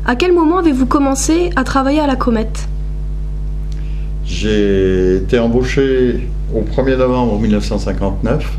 À quel moment avez-vous commencé à travailler à la Comète ? J'ai été embauché au 1er novembre 1959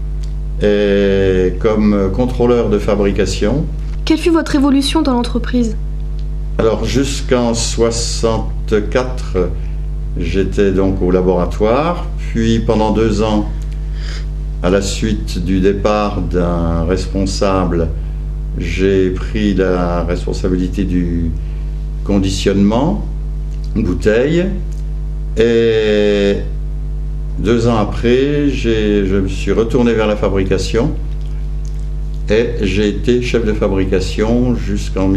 et comme contrôleur de fabrication. Quelle fut votre évolution dans l'entreprise ? Alors jusqu'en 64, j'étais donc au laboratoire, puis pendant 2 ans, à la suite du départ d'un responsable, j'ai pris la responsabilité du conditionnement bouteille. Et 2 ans après, je me suis retourné vers la fabrication et j'ai été chef de fabrication jusqu'en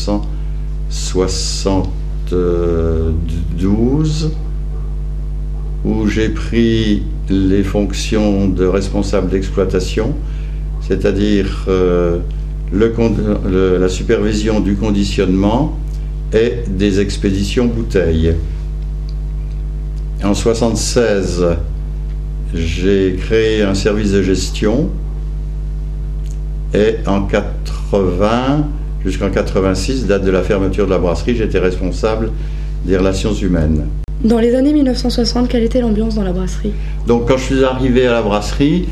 1972, où j'ai pris les fonctions de responsable d'exploitation, c'est-à-dire la supervision du conditionnement et des expéditions bouteilles. En 1976, j'ai créé un service de gestion et en 80, jusqu'en 86, date de la fermeture de la brasserie, j'étais responsable des relations humaines. Dans les années 1960, quelle était l'ambiance dans la brasserie ? Donc quand je suis arrivé à la brasserie,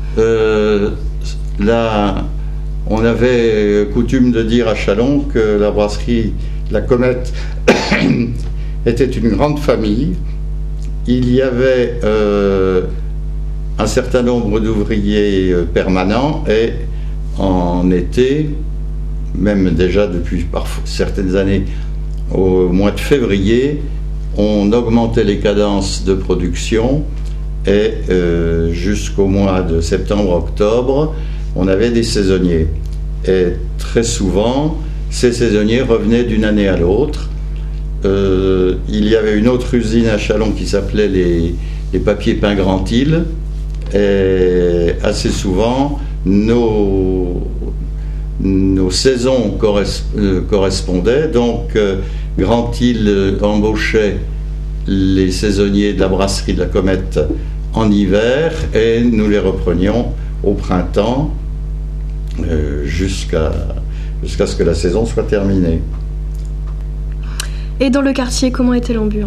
là, on avait coutume de dire à Châlons que la brasserie, la Comète, était une grande famille. Il y avait un certain nombre d'ouvriers permanents et en été, même déjà depuis certaines années, au mois de février, on augmentait les cadences de production et jusqu'au mois de septembre-octobre, on avait des saisonniers. Et très souvent, ces saisonniers revenaient d'une année à l'autre. Il y avait une autre usine à Châlons qui s'appelait les papiers peints Grand-Île, et assez souvent nos saisons correspondaient, donc Grand-Île embauchait les saisonniers de la brasserie de la Comète en hiver et nous les reprenions au printemps jusqu'à ce que la saison soit terminée. Et dans le quartier, comment était l'ambiance ?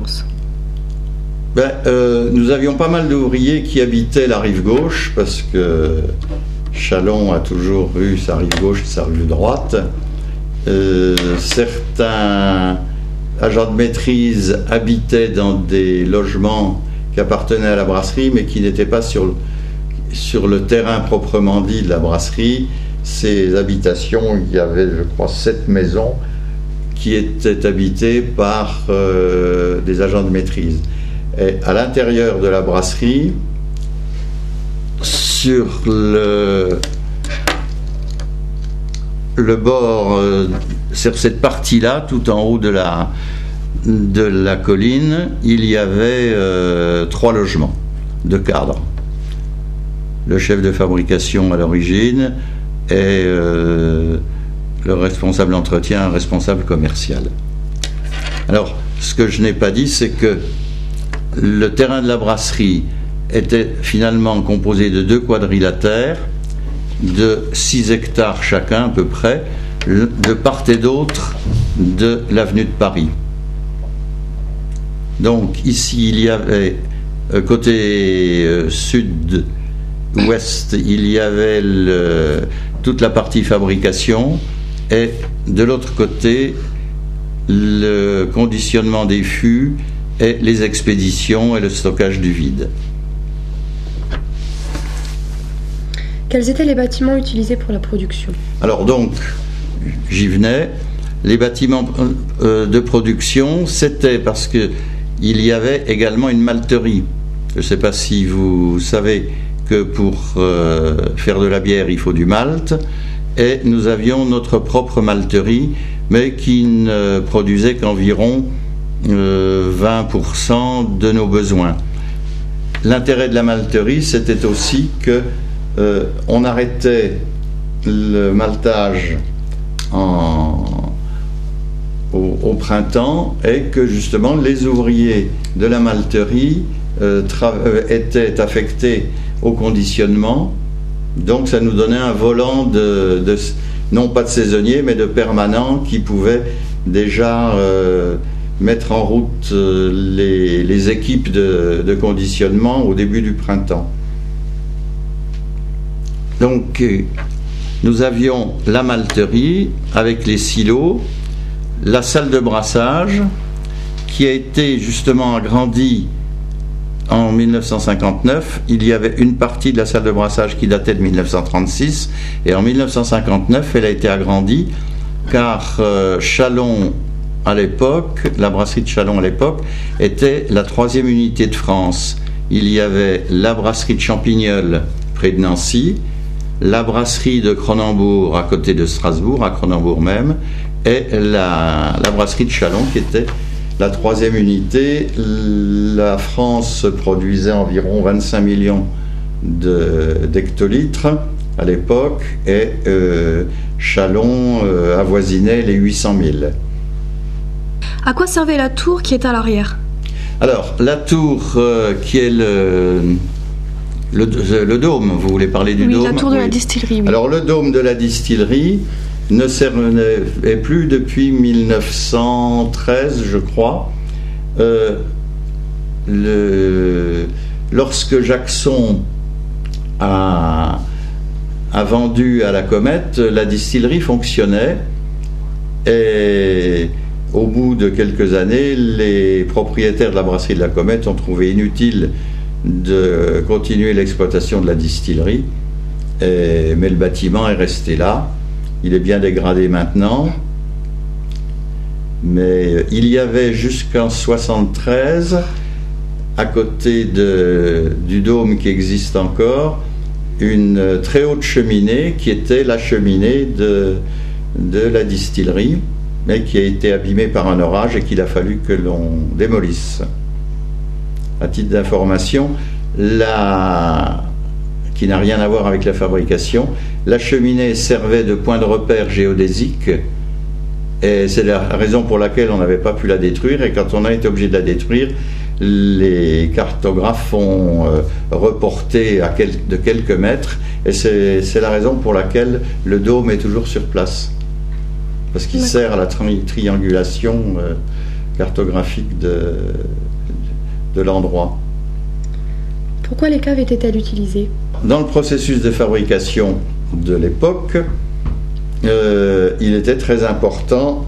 Nous avions pas mal d'ouvriers qui habitaient la rive gauche, parce que Châlons a toujours eu sa rive gauche et sa rive droite. Certains agents de maîtrise habitaient dans des logements qui appartenaient à la brasserie, mais qui n'étaient pas sur le terrain proprement dit de la brasserie. Ces habitations, il y avait, je crois, 7 maisons qui étaient habitées par des agents de maîtrise. Et à l'intérieur de la brasserie, sur le bord, sur cette partie-là, tout en haut de la colline, il y avait 3 logements de cadres. Le chef de fabrication à l'origine et le responsable d'entretien, un responsable commercial. Alors, ce que je n'ai pas dit, c'est que le terrain de la brasserie était finalement composé de 2 quadrilatères de 6 hectares chacun à peu près, de part et d'autre de l'avenue de Paris. Donc ici il y avait côté sud-ouest, il y avait toute la partie fabrication, et de l'autre côté le conditionnement des fûts et les expéditions et le stockage du vide. Quels étaient les bâtiments utilisés pour la production ? Alors donc, j'y venais. Les bâtiments de production, c'était parce qu'il y avait également une malterie. Je ne sais pas si vous savez que pour faire de la bière, il faut du malt. Et nous avions notre propre malterie, mais qui ne produisait qu'environ 20% de nos besoins. L'intérêt de la malterie, c'était aussi que on arrêtait le maltage au printemps, et que justement les ouvriers de la malterie étaient affectés au conditionnement. Donc ça nous donnait un volant non pas de saisonniers, mais de permanents qui pouvaient déjà mettre en route les équipes de conditionnement au début du printemps. Donc nous avions la malterie avec les silos, la salle de brassage qui a été justement agrandie en 1959. Il y avait une partie de la salle de brassage qui datait de 1936 et en 1959 elle a été agrandie car Châlons à l'époque, la brasserie de Châlons à l'époque était la 3e unité de France. Il y avait la brasserie de Champignol près de Nancy, la brasserie de Cronenbourg à côté de Strasbourg, à Cronenbourg même, et la brasserie de Châlons qui était la 3e unité. La France produisait environ 25 millions d'hectolitres à l'époque et Châlons avoisinait les 800 000. À quoi servait la tour qui est à l'arrière ? Alors, la tour qui est le dôme, vous voulez parler du dôme ? Oui, la tour de la distillerie. Oui. Alors, le dôme de la distillerie ne servait plus depuis 1913, je crois. Lorsque Jackson a vendu à la Comète, la distillerie fonctionnait et au bout de quelques années, les propriétaires de la brasserie de la Comète ont trouvé inutile de continuer l'exploitation de la distillerie, mais le bâtiment est resté là. Il est bien dégradé maintenant, mais il y avait jusqu'en 1973, à côté du dôme qui existe encore, une très haute cheminée qui était la cheminée de la distillerie, mais qui a été abîmée par un orage et qu'il a fallu que l'on démolisse. À titre d'information, qui n'a rien à voir avec la fabrication, la cheminée servait de point de repère géodésique et c'est la raison pour laquelle on n'avait pas pu la détruire, et quand on a été obligé de la détruire, les cartographes ont reporté de quelques mètres, et c'est la raison pour laquelle le dôme est toujours sur place, parce qu'il sert à la triangulation cartographique de l'endroit. Pourquoi les caves étaient-elles utilisées ? Dans le processus de fabrication de l'époque, il était très important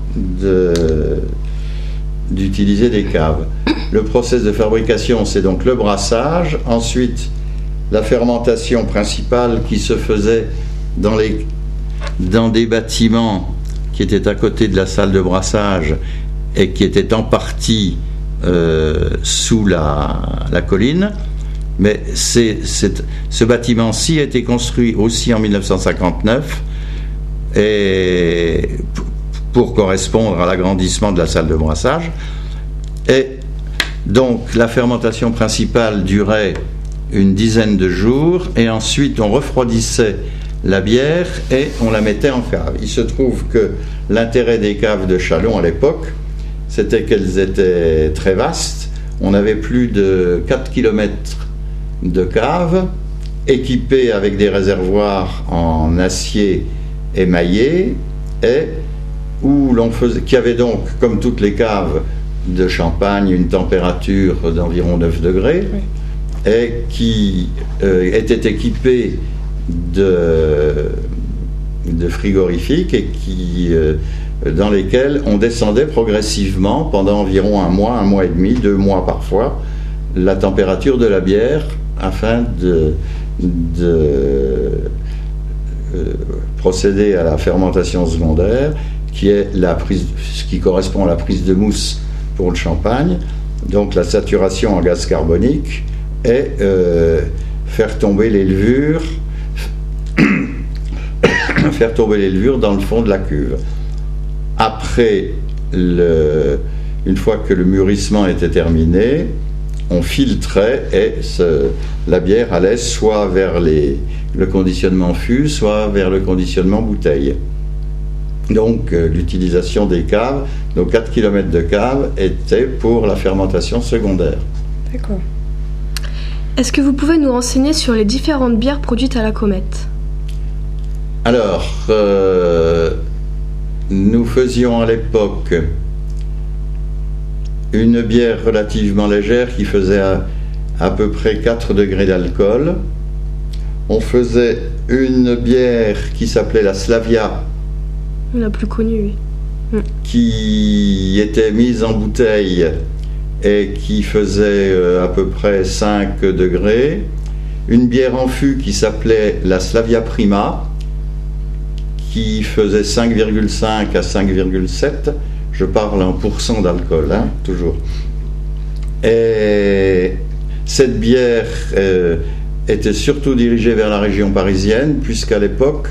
d'utiliser des caves. Le process de fabrication, c'est donc le brassage, ensuite la fermentation principale qui se faisait dans des bâtiments qui étaient à côté de la salle de brassage et qui étaient en partie sous la colline. Mais ce bâtiment-ci a été construit aussi en 1959 et pour correspondre à l'agrandissement de la salle de brassage. Et donc la fermentation principale durait une dizaine de jours et ensuite on refroidissait la bière et on la mettait en cave. Il se trouve que l'intérêt des caves de Châlons à l'époque, c'était qu'elles étaient très vastes. On avait plus de 4 km de caves équipées avec des réservoirs en acier émaillé et qui avait donc, comme toutes les caves de Champagne, une température d'environ 9 degrés, oui, et qui était équipée de frigorifiques et dans lesquels on descendait progressivement pendant environ un mois et demi, 2 mois parfois, la température de la bière afin de procéder à la fermentation secondaire, qui est ce qui correspond à la prise de mousse pour le champagne, donc la saturation en gaz carbonique, et faire tomber les levures dans le fond de la cuve. Après, une fois que le mûrissement était terminé, on filtrait et la bière allait soit vers le conditionnement fût, soit vers le conditionnement bouteille. Donc l'utilisation des caves, nos 4 km de caves, était pour la fermentation secondaire. D'accord. Est-ce que vous pouvez nous renseigner sur les différentes bières produites à la Comète ? Alors, nous faisions à l'époque une bière relativement légère qui faisait à peu près 4 degrés d'alcool. On faisait une bière qui s'appelait la Slavia, la plus connue, oui. Qui était mise en bouteille et qui faisait à peu près 5 degrés. Une bière en fût qui s'appelait la Slavia Prima, qui faisait 5,5 à 5,7. Je parle en pourcent d'alcool, hein, toujours. Et cette bière était surtout dirigée vers la région parisienne, puisqu'à l'époque,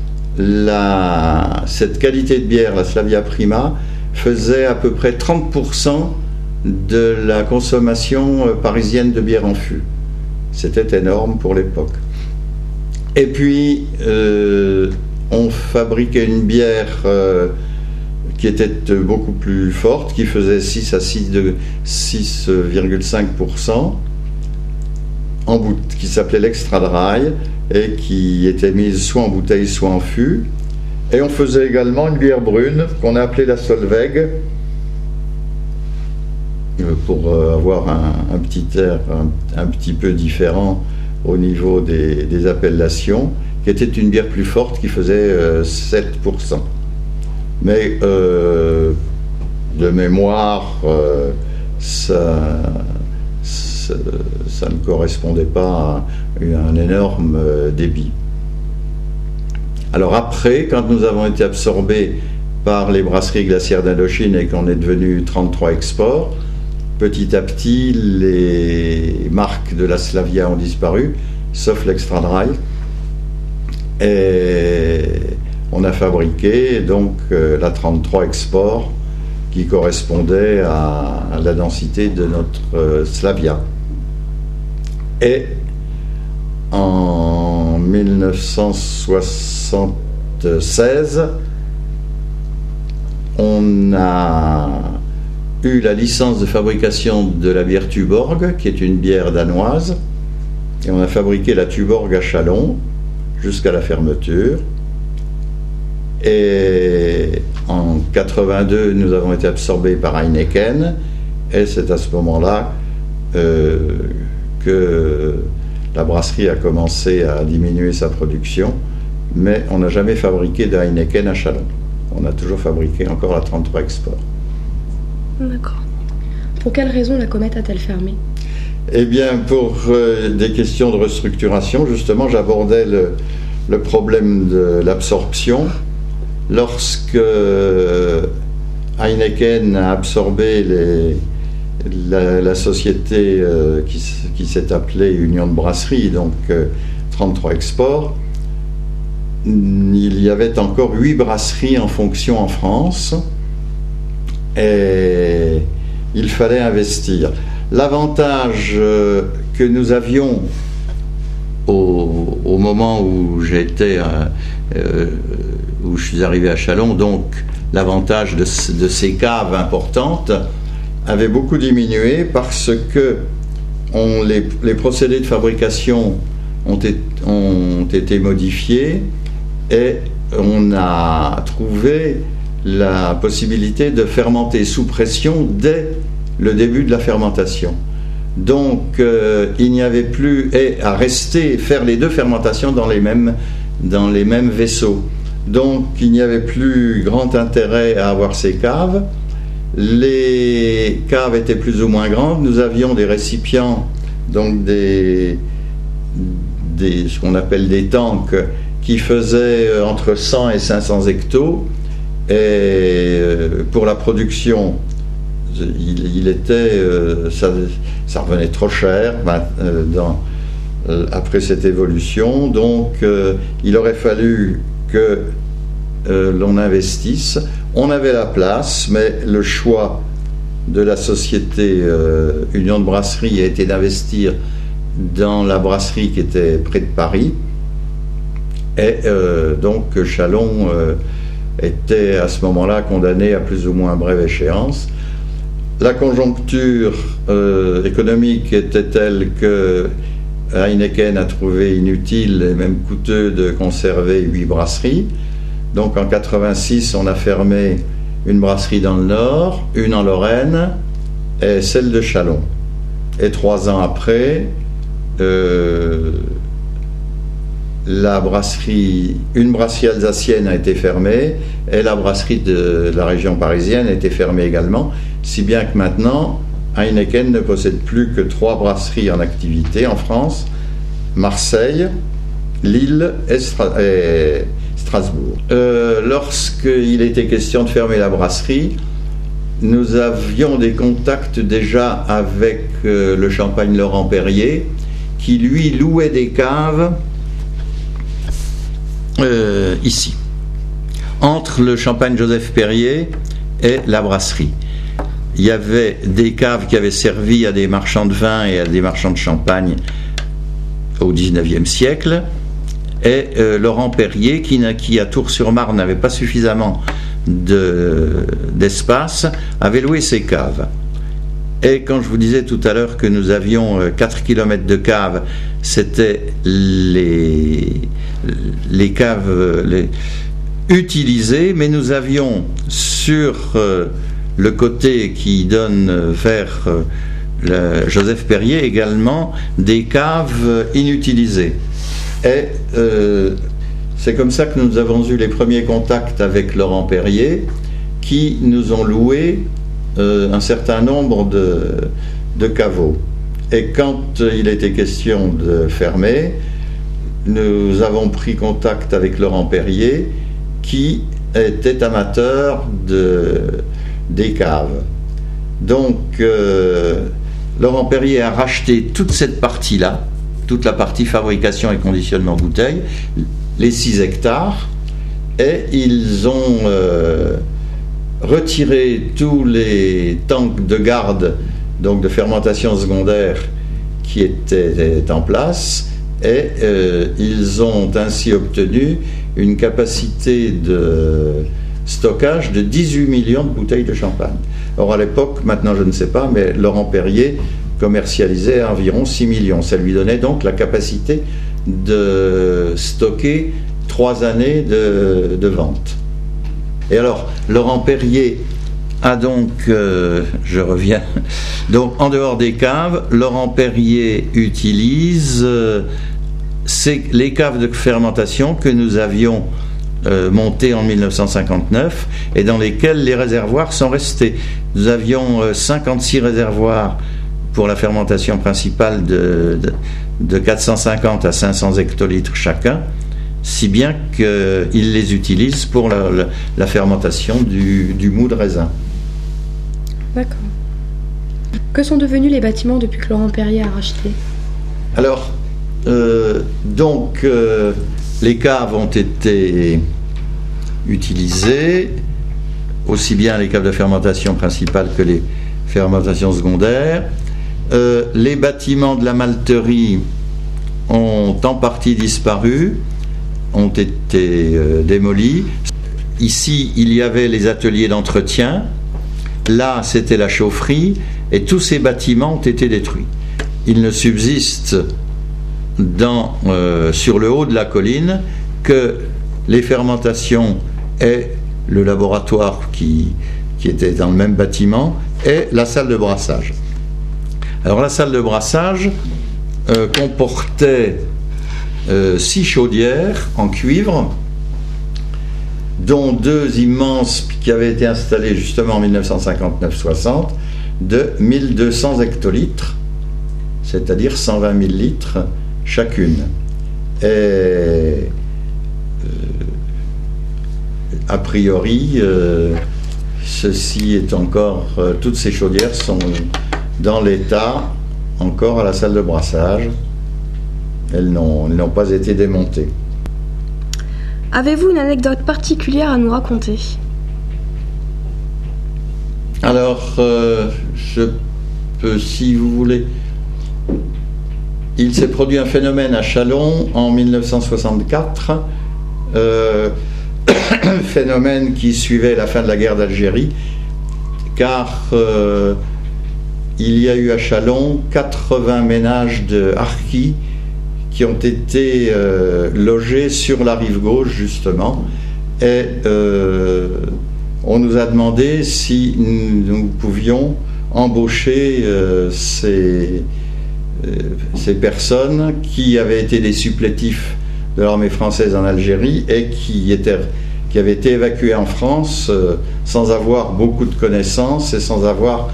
cette qualité de bière, la Slavia Prima, faisait à peu près 30% de la consommation parisienne de bière en fût. C'était énorme pour l'époque. Et puis, on fabriquait une bière qui était beaucoup plus forte, qui faisait 6 à 6,5%, qui s'appelait l'Extra Dry, et qui était mise soit en bouteille, soit en fût. Et on faisait également une bière brune, qu'on a appelée la Solveig, pour avoir un petit air un petit peu différent au niveau des appellations, qui était une bière plus forte qui faisait 7%. Mais de mémoire, ça ne correspondait pas à un énorme débit. Alors après, quand nous avons été absorbés par les brasseries glaciaires d'Indochine et qu'on est devenu 33 Export, petit à petit, les marques de la Slavia ont disparu, sauf l'Extra Dry. Et on a fabriqué donc la 33 Export, qui correspondait à la densité de notre Slavia. Et en 1976, on a eu la licence de fabrication de la bière Tuborg, qui est une bière danoise, et on a fabriqué la Tuborg à Châlons jusqu'à la fermeture. Et en 82, nous avons été absorbés par Heineken, et c'est à ce moment-là que la brasserie a commencé à diminuer sa production, mais on n'a jamais fabriqué de Heineken à Châlons. On a toujours fabriqué encore la 33 Export. D'accord. Pour quelle raison la Comète a-t-elle fermé ? Eh bien, pour des questions de restructuration, justement, j'abordais le problème de l'absorption. Lorsque Heineken a absorbé la société qui s'est appelée Union de Brasserie, donc 33 Export, il y avait encore 8 brasseries en fonction en France, et il fallait investir. L'avantage que nous avions au moment où où je suis arrivé à Châlons, donc l'avantage de ces caves importantes avait beaucoup diminué parce que les procédés de fabrication ont été modifiés et on a trouvé la possibilité de fermenter sous pression dès le début de la fermentation. Donc il n'y avait plus à faire les deux fermentations dans les mêmes vaisseaux. Donc il n'y avait plus grand intérêt à avoir ces caves. Les caves étaient plus ou moins grandes. Nous avions des récipients, donc ce qu'on appelle des tanks, qui faisaient entre 100 et 500 hectos. Et pour la production, ça revenait trop cher après cette évolution. Donc il aurait fallu que l'on investisse. On avait la place, mais le choix de la société Union de Brasserie a été d'investir dans la brasserie qui était près de Paris. Et donc Châlons était à ce moment-là condamné à plus ou moins brève échéance. La conjoncture économique était telle que Heineken a trouvé inutile et même coûteux de conserver 8 brasseries. Donc en 86, on a fermé une brasserie dans le Nord, une en Lorraine et celle de Châlons. Et 3 ans après, une brasserie alsacienne a été fermée et la brasserie de la région parisienne a été fermée également, si bien que maintenant Heineken ne possède plus que 3 brasseries en activité en France: Marseille, Lille et Strasbourg. Lorsqu'il était question de fermer la brasserie, nous avions des contacts déjà avec le Champagne Laurent Perrier, qui lui louait des caves ici, entre le Champagne Joseph Perrier et la brasserie. Il y avait des caves qui avaient servi à des marchands de vin et à des marchands de champagne au XIXe siècle, et Laurent Perrier, qui à Tours-sur-Marne n'avait pas suffisamment d'espace, avait loué ses caves. Et quand je vous disais tout à l'heure que nous avions 4 km de caves, c'était les caves utilisées, mais nous avions sur le côté qui donne vers Joseph Perrier également des caves inutilisées. Et c'est comme ça que nous avons eu les premiers contacts avec Laurent Perrier, qui nous ont loué un certain nombre de caveaux. Et quand il était question de fermer, nous avons pris contact avec Laurent Perrier, qui était amateur des caves. Donc Laurent Perrier a racheté toute cette partie-là, toute la partie fabrication et conditionnement bouteille, les 6 hectares, et ils ont retiré tous les tanks de garde, donc de fermentation secondaire, qui étaient en place, et ils ont ainsi obtenu une capacité de stockage de 18 millions de bouteilles de champagne. Or à l'époque, maintenant je ne sais pas, mais Laurent Perrier commercialisait à environ 6 millions. Ça lui donnait donc la capacité de stocker 3 années de vente. Et alors, Laurent Perrier a donc, je reviens, donc en dehors des caves, Laurent Perrier utilise les caves de fermentation que nous avions montées en 1959 et dans lesquelles les réservoirs sont restés. Nous avions 56 réservoirs pour la fermentation principale de 450 à 500 hectolitres chacun, si bien qu'ils les utilisent pour la fermentation du mou de raisin. D'accord. Que sont devenus les bâtiments depuis que Laurent Perrier a racheté? Alors, les caves ont été utilisées, aussi bien les caves de fermentation principale que les fermentations secondaires. Les bâtiments de la malterie ont en partie disparu, ont été démolis. Ici, il y avait les ateliers d'entretien. Là, c'était la chaufferie. Et tous ces bâtiments ont été détruits. Il ne subsiste sur le haut de la colline que les fermentations et le laboratoire qui était dans le même bâtiment et la salle de brassage. Alors la salle de brassage comportait 6 chaudières en cuivre, dont 2 immenses qui avaient été installées justement en 1959-60 de 1200 hectolitres, c'est-à-dire 120 000 litres chacune. Et a priori, ceci est encore, toutes ces chaudières sont dans l'état encore à la salle de brassage. Elles n'ont pas été démontées. Avez-vous une anecdote particulière à nous raconter? Alors, je peux, si vous voulez. Il s'est produit un phénomène à Châlons en 1964, phénomène qui suivait la fin de la guerre d'Algérie, car il y a eu à Châlons 80 ménages de harkis qui ont été logés sur la rive gauche justement, et on nous a demandé si nous pouvions embaucher ces personnes qui avaient été des supplétifs de l'armée française en Algérie et qui avaient été évacués en France sans avoir beaucoup de connaissances et sans avoir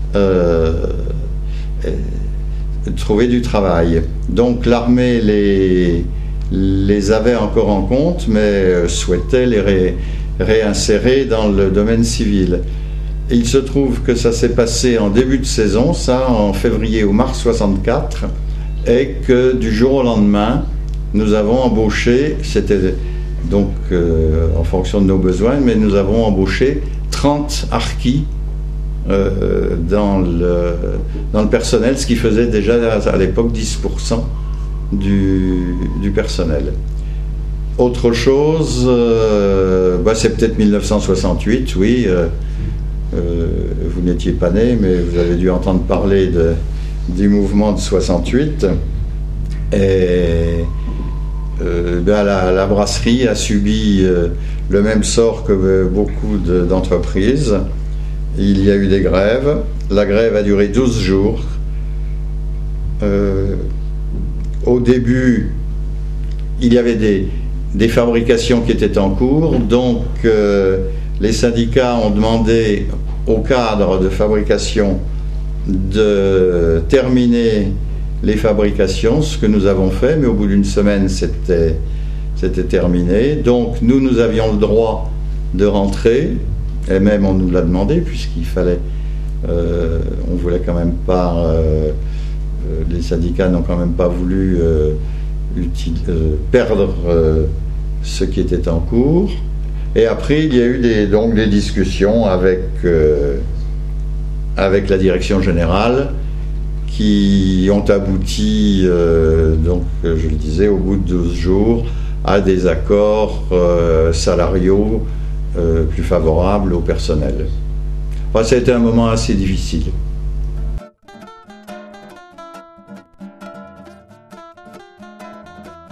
trouvé du travail. Donc l'armée les avait encore en compte, mais souhaitait les réinsérer dans le domaine civil. Et il se trouve que ça s'est passé en début de saison, ça en février ou mars 64, et que du jour au lendemain, nous avons embauché, c'était donc en fonction de nos besoins, mais nous avons embauché 30 harkis dans le personnel, ce qui faisait déjà à l'époque 10% du personnel. Autre chose, c'est peut-être 1968, oui, vous n'étiez pas né, mais vous avez dû entendre parler du mouvement de 68, et la brasserie a subi le même sort que beaucoup d'entreprises. Il y a eu des grèves, la grève a duré 12 jours. Au début, il y avait des fabrications qui étaient en cours, donc les syndicats ont demandé au cadre de fabrication de terminer les fabrications, ce que nous avons fait, mais au bout d'une semaine, c'était terminé. Donc nous avions le droit de rentrer, et même on nous l'a demandé, puisqu'il fallait, on voulait quand même pas, les syndicats n'ont quand même pas voulu perdre ce qui était en cours. Et après, il y a eu des discussions avec la direction générale qui ont abouti, donc, je le disais, au bout de 12 jours, à des accords salariaux plus favorables au personnel. Enfin, ça a été un moment assez difficile.